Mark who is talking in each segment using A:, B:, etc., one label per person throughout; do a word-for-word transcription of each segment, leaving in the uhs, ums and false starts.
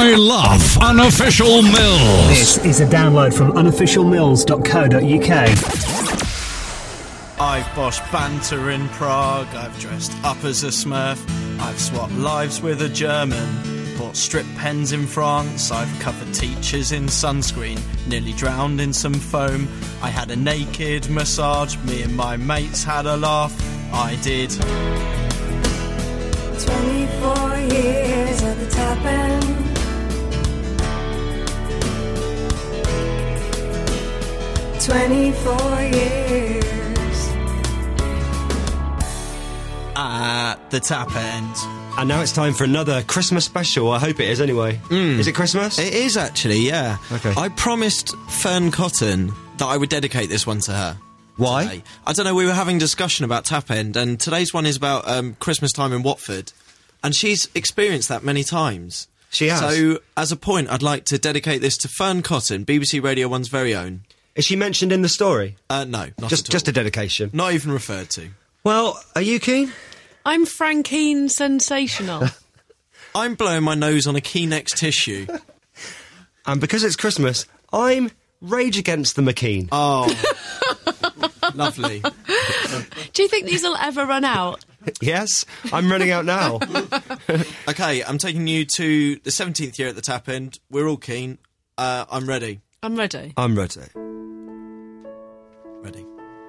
A: I love Unofficial Mills.
B: This is a download from unofficial mills dot co dot uk.
C: I've boshed banter in Prague, I've dressed up as a Smurf, I've swapped lives with a German, bought strip pens in France, I've covered teachers in sunscreen, nearly drowned in some foam, I had a naked massage, me and my mates had a laugh, I did.
D: twenty-four years at the top end. twenty-four years.
C: At the tap end.
E: And now it's time for another Christmas special. I hope it is anyway.
C: Mm.
E: Is it Christmas?
C: It is actually, yeah.
E: Okay.
C: I promised Fern Cotton that I would dedicate this one to her.
E: Why?
C: Today. I don't know, we were having a discussion about Tap End, and today's one is about um, Christmas time in Watford, and she's experienced that many times.
E: She has.
C: So, as a point, I'd like to dedicate this to Fern Cotton, B B C Radio one's very own.
E: Is she mentioned in the story?
C: Uh, no, not
E: Just,
C: at all.
E: just a dedication.
C: Not even referred to.
E: Well, are you keen?
F: I'm Frankine Sensational.
C: I'm blowing my nose on a Kleenex tissue.
E: And because it's Christmas, I'm Rage Against the McKean.
C: Oh, lovely.
F: Do you think these will ever run out?
E: Yes, I'm running out now.
C: Okay, I'm taking you to the seventeenth year at the Tap End. We're all keen. Uh, I'm ready.
F: I'm ready.
E: I'm ready.
C: Ready.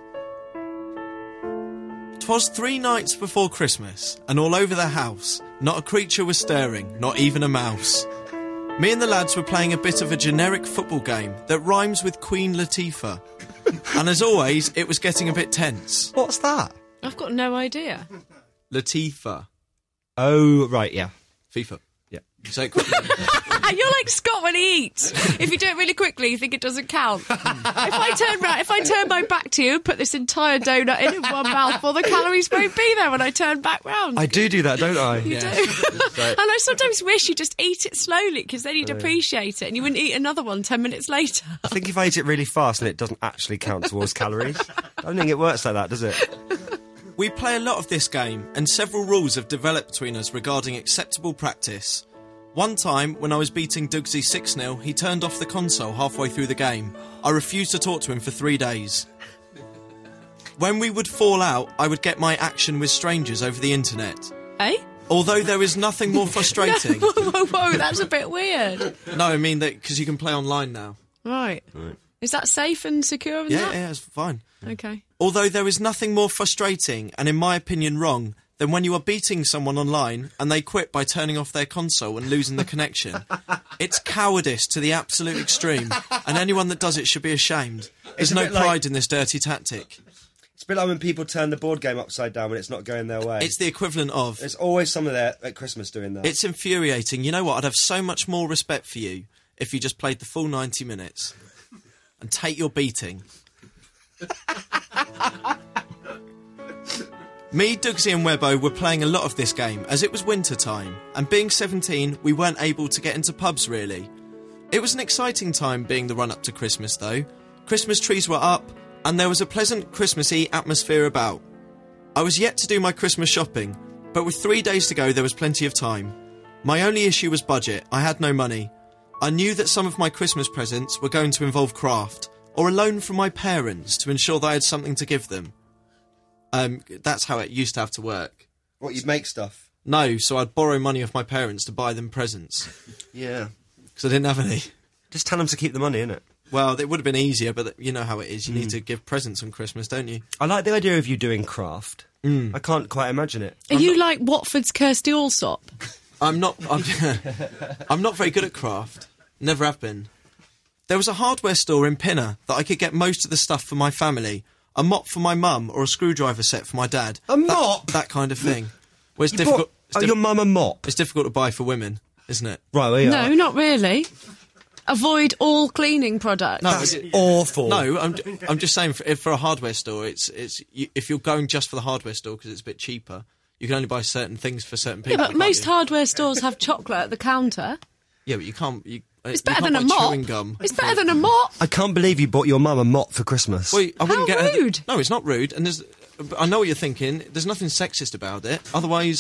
C: 'Twas three nights before Christmas, and all over the house, not a creature was stirring, not even a mouse. Me and the lads were playing a bit of a generic football game that rhymes with Queen Latifah. And as always, it was getting a bit tense.
E: What's that?
F: I've got no idea.
C: Latifah.
E: Oh, right, yeah.
C: FIFA.
E: Yeah.
C: Say it quickly.
F: You're like Scott when he eats. If you do it really quickly, you think it doesn't count. If I turn round, if I turn my back to you and put this entire donut in in one mouthful, the calories won't be there when I turn back round.
E: I do do that, don't I?
F: You
C: Yeah.
F: do. And I sometimes wish you just eat it slowly, because then you'd appreciate it and you wouldn't eat another one ten minutes later.
E: I think if I eat it really fast and it doesn't actually count towards calories, I don't think it works like that, does it?
C: We play a lot of this game, and several rules have developed between us regarding acceptable practice. One time, when I was beating Dougsy six nil, he turned off the console halfway through the game. I refused to talk to him for three days. When we would fall out, I would get my action with strangers over the internet.
F: Eh?
C: Although there is nothing more frustrating...
F: whoa, whoa, whoa, that's a bit weird.
C: No, I mean that because you can play online now.
F: Right.
E: Right.
F: Is that safe and secure? And
C: Yeah,
F: that?
C: yeah, it's fine.
F: Okay.
C: Although there is nothing more frustrating, and in my opinion wrong, than when you are beating someone online and they quit by turning off their console and losing the connection. It's cowardice to the absolute extreme, and anyone that does it should be ashamed. There's
E: a
C: no
E: bit like-
C: pride in this dirty tactic.
E: It's a bit like when people turn the board game upside down when it's not going their way.
C: It's the equivalent of...
E: There's always someone there at Christmas doing that.
C: It's infuriating. You know what? I'd have so much more respect for you if you just played the full ninety minutes and take your beating. Me, Dougsy and Webbo were playing a lot of this game as it was winter time, and being seventeen, we weren't able to get into pubs really. It was an exciting time being the run-up to Christmas though. Christmas trees were up, and there was a pleasant Christmassy atmosphere about. I was yet to do my Christmas shopping, but with three days to go there was plenty of time. My only issue was budget. I had no money. I knew that some of my Christmas presents were going to involve craft, or a loan from my parents to ensure that I had something to give them. Um, that's how it used to have to work.
E: What, you'd make stuff?
C: No, so I'd borrow money off my parents to buy them presents.
E: Yeah.
C: Because I didn't have any.
E: Just tell them to keep the money, innit?
C: Well, it would have been easier, but you know how it is. You need to give presents on Christmas, don't you?
E: I like the idea of you doing craft.
C: Mm.
E: I can't quite imagine it.
F: Are you like Watford's Kirsty Allsop?
C: I'm not... I'm, I'm not very good at craft. Never have been. There was a hardware store in Pinner that I could get most of the stuff for my family. A mop for my mum or a screwdriver set for my dad.
E: A
C: that,
E: mop?
C: That kind of thing. Well, it's
E: You
C: difficult...
E: bought-
C: it's
E: oh,
C: diff-
E: your mum a mop?
C: It's difficult to buy for women, isn't it?
E: Right, well, yeah.
F: No, not really. Avoid all cleaning products.
C: No,
E: That's
C: it-
E: awful.
C: No, I'm, I'm just saying for, for a hardware store, it's it's you, if you're going just for the hardware store because it's a bit cheaper, you can only buy certain things for certain
F: Yeah,
C: people.
F: but
C: can't
F: most
C: you?
F: hardware stores have chocolate at the counter.
C: Yeah, but you can't... You,
F: It's
C: you
F: better
C: can't
F: than a
C: buy
F: mop.
C: chewing gum.
F: It's better than a mop.
E: I can't believe you bought your mum a mop for Christmas.
C: Well, I wouldn't
F: How
C: get her-
F: rude.
C: No, it's not rude, and there's. I know what you're thinking. There's nothing sexist about it. Otherwise,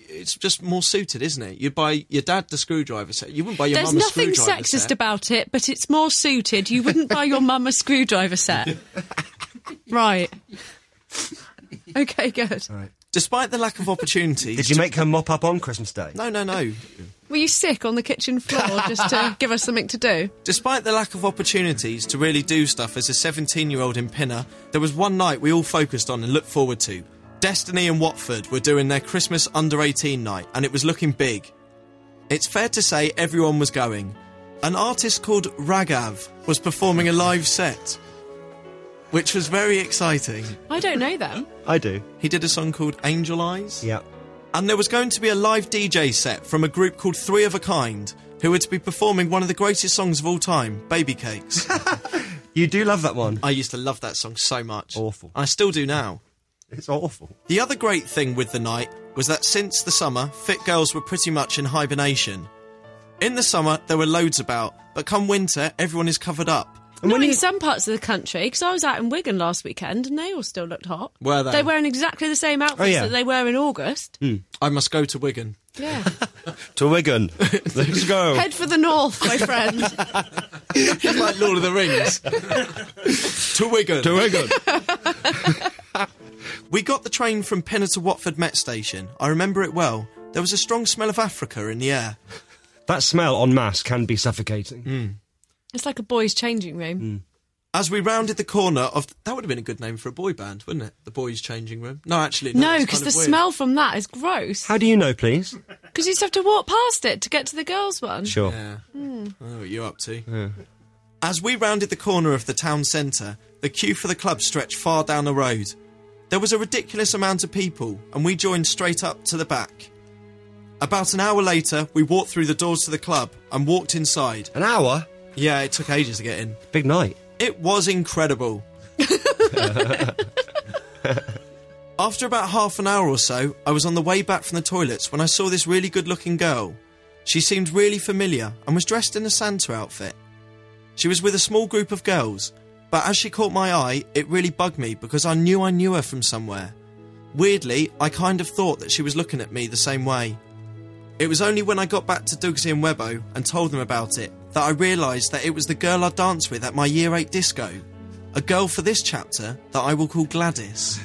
C: it's just more suited, isn't it? You buy your dad the screwdriver set. You wouldn't buy your
F: There's
C: mum a
F: nothing
C: screwdriver
F: sexist
C: set.
F: about it, but it's more suited. You wouldn't buy your mum a screwdriver set. Right. Okay, good.
E: Right.
C: Despite the lack of opportunities...
E: Did you make her mop up on Christmas Day?
C: No, no, no.
F: Were you sick on the kitchen floor just to give us something to do?
C: Despite the lack of opportunities to really do stuff as a seventeen-year-old in Pinner, there was one night we all focused on and looked forward to. Destiny and Watford were doing their Christmas under eighteen night, and it was looking big. It's fair to say everyone was going. An artist called Raghav was performing a live set, which was very exciting.
F: I don't know them.
E: I do.
C: He did a song called Angel Eyes.
E: Yeah.
C: And there was going to be a live D J set from a group called Three of a Kind, who were to be performing one of the greatest songs of all time, Baby Cakes.
E: You do love that one.
C: I used to love that song so much.
E: Awful.
C: I still do now.
E: It's awful.
C: The other great thing with the night was that since the summer, fit girls were pretty much in hibernation. In the summer, there were loads about, but come winter, everyone is covered up.
E: And
F: Not
E: when
F: in
E: you-
F: some parts of the country, because I was out in Wigan last weekend and they all still looked hot.
C: Were they?
F: They're wearing exactly the same outfits
E: Oh, yeah.
F: that they were in August.
C: I must go to Wigan.
F: Yeah.
E: To Wigan. Let's go.
F: Head for the north, my friend.
C: Like Lord of the Rings. To Wigan.
E: To Wigan.
C: We got the train from Pinner to Watford Met Station. I remember it well. There was a strong smell of Africa in the air.
E: That smell en masse can be suffocating.
C: Mm.
F: It's like a boys' changing room.
E: Mm.
C: As we rounded the corner of... That would have been a good name for a boy band, wouldn't it? The boys' changing room. No, actually, no.
F: No,
C: it's
F: because
C: kind
F: the
C: of weird.
F: smell from that is gross.
E: How do you know, please?
F: Because you used to have to walk past it to get to the girls' one.
E: Sure.
C: Yeah.
F: Mm.
C: I know what you're up to.
E: Yeah.
C: As we rounded the corner of the town centre, the queue for the club stretched far down the road. There was a ridiculous amount of people, and we joined straight up to the back. About an hour later, we walked through the doors to the club and walked inside.
E: An hour?
C: Yeah, it took ages to get in.
E: Big night.
C: It was incredible. After about half an hour or so, I was on the way back from the toilets when I saw this really good-looking girl. She seemed really familiar and was dressed in a Santa outfit. She was with a small group of girls, but as she caught my eye, it really bugged me because I knew I knew her from somewhere. Weirdly, I kind of thought that she was looking at me the same way. It was only when I got back to Dugsy and Webbo and told them about it that I realised that it was the girl I danced with at my Year eight disco. A girl for this chapter that I will call Gladys.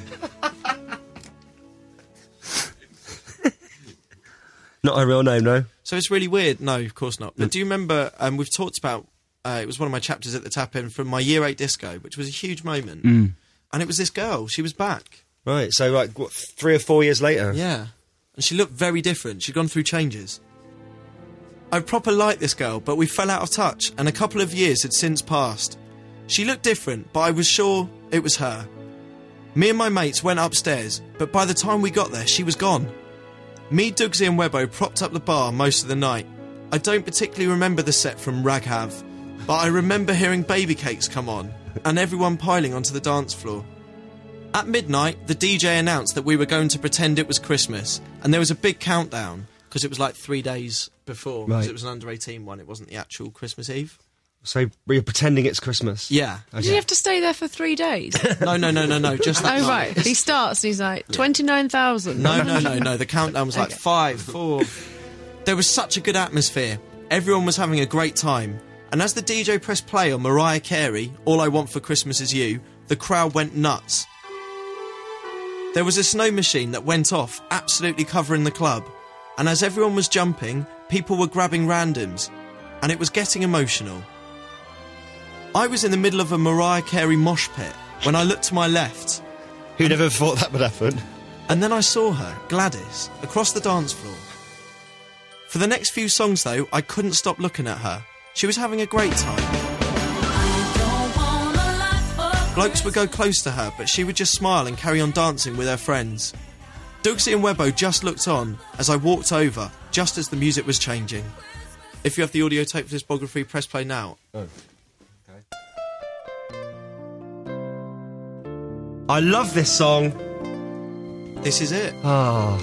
E: Not a real name, no?
C: So it's really weird. No, of course not. But do you remember, um, we've talked about, uh, it was one of my chapters at the Tap In from my Year eight disco, which was a huge moment.
E: Mm.
C: And it was this girl. She was back.
E: Right, so like, what, three or four years later?
C: Yeah. And she looked very different. She'd gone through changes. I proper liked this girl, but we fell out of touch, and a couple of years had since passed. She looked different, but I was sure it was her. Me and my mates went upstairs, but by the time we got there, she was gone. Me, Dugsy and Webbo propped up the bar most of the night. I don't particularly remember the set from Raghav, but I remember hearing Baby Cakes come on, and everyone piling onto the dance floor. At midnight, the D J announced that we were going to pretend it was Christmas, and there was a big countdown, because it was like three days before, because
E: Right.
C: it was an under eighteen one, it wasn't the actual Christmas Eve.
E: So you're pretending it's Christmas?
C: Yeah.
F: Did you have to stay there for three days?
C: No, no, no, no, no, just that
F: Oh,
C: night.
F: right. He starts and he's like, twenty-nine thousand.
C: No, no, no, no, the countdown was like
F: Okay.
C: five, four... There was such a good atmosphere. Everyone was having a great time. And as the D J pressed play on Mariah Carey, All I Want for Christmas Is You, the crowd went nuts. There was a snow machine that went off, absolutely covering the club. And as everyone was jumping, people were grabbing randoms. And it was getting emotional. I was in the middle of a Mariah Carey mosh pit when I looked to my left.
E: Who never thought that would happen?
C: And then I saw her, Gladys, across the dance floor. For the next few songs, though, I couldn't stop looking at her. She was having a great time. Blokes would go close to her, but she would just smile and carry on dancing with her friends. Dugsy and Webbo just looked on as I walked over, just as the music was changing. If you have the audio tape for this biography, press play now.
E: Oh. I love this song.
C: This is it.
E: Ah,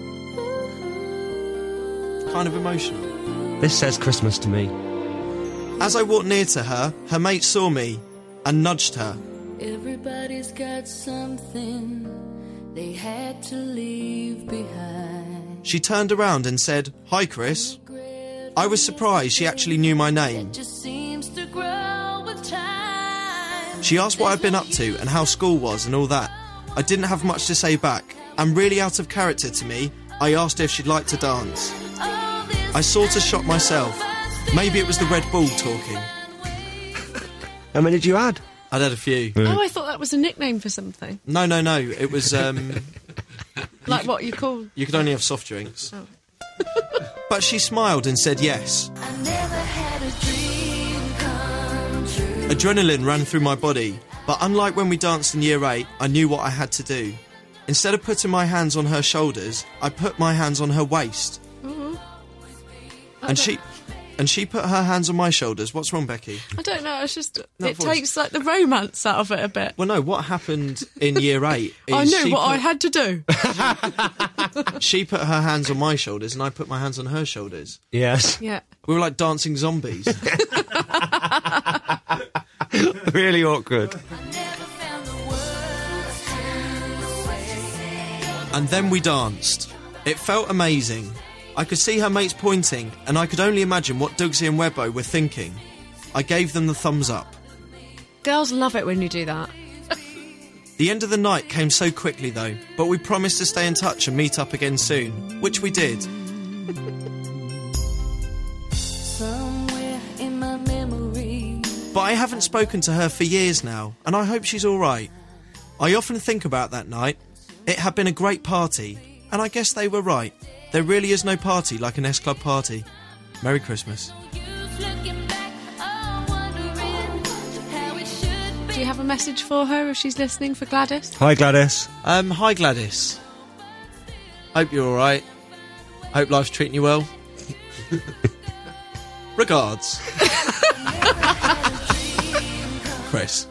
C: Kind of emotional.
E: this says Christmas to me.
C: As I walked near to her, her mate saw me and nudged her.
G: Everybody's got something they had to leave behind.
C: She turned around and said, "Hi, Chris." I was surprised she actually knew my name. She asked what I'd been up to and how school was and all that. I didn't have much to say back, and really out of character to me, I asked her if she'd like to dance. I sort of shot myself. Maybe it was the Red Bull talking.
E: How many did you add?
C: I'd had a few.
F: Oh, I thought that was a nickname for something.
C: No, no, no. It was, um...
F: Like what you call...
C: You could only have soft drinks. Oh. But she smiled and said yes.
D: I never had a dream come true.
C: Adrenaline ran through my body, but unlike when we danced in year eight, I knew what I had to do. Instead of putting my hands on her shoulders, I put my hands on her waist.
F: Mm-hmm.
C: And she... And she put her hands on my shoulders. What's wrong, Becky?
F: I don't know, it's just...
C: No,
F: it
C: voice.
F: takes, like, the romance out of it a bit.
C: Well, no, what happened in year eight is
F: I knew
C: she
F: what
C: put,
F: I had to do.
C: She put her hands on my shoulders and I put my hands on her shoulders.
E: Yes.
F: Yeah.
C: We were like dancing zombies.
E: Really awkward.
C: And then we danced. It felt amazing. I could see her mates pointing, and I could only imagine what Dougsy and Webbo were thinking. I gave them the thumbs up.
F: Girls love it when you do that.
C: The end of the night came so quickly, though, but we promised to stay in touch and meet up again soon, which we did.
D: Somewhere in my memory.
C: But I haven't spoken to her for years now, and I hope she's all right. I often think about that night. It had been a great party, and I guess they were right. There really is no party like an S-Club party. Merry Christmas.
F: Do you have a message for her if she's listening, for Gladys?
E: Hi, Gladys.
C: Um, hi Gladys. Hope you're all right. Hope life's treating you well. Regards. Chris.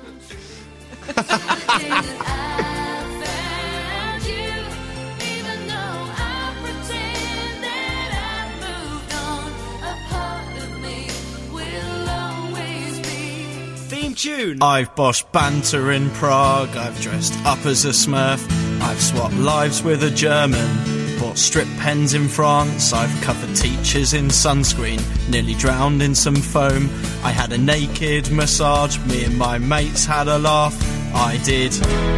E: Theme tune.
C: I've boshed banter in Prague, I've dressed up as a Smurf, I've swapped lives with a German, bought strip pens in France, I've covered teachers in sunscreen, nearly drowned in some foam, I had a naked massage, me and my mates had a laugh, I did.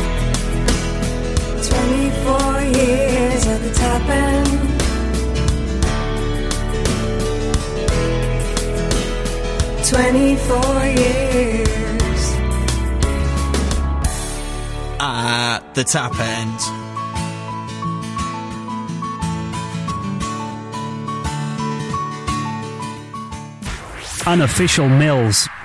D: twenty-four years at the top end. twenty-four years.
C: At the tap end.
B: Unofficial Mills.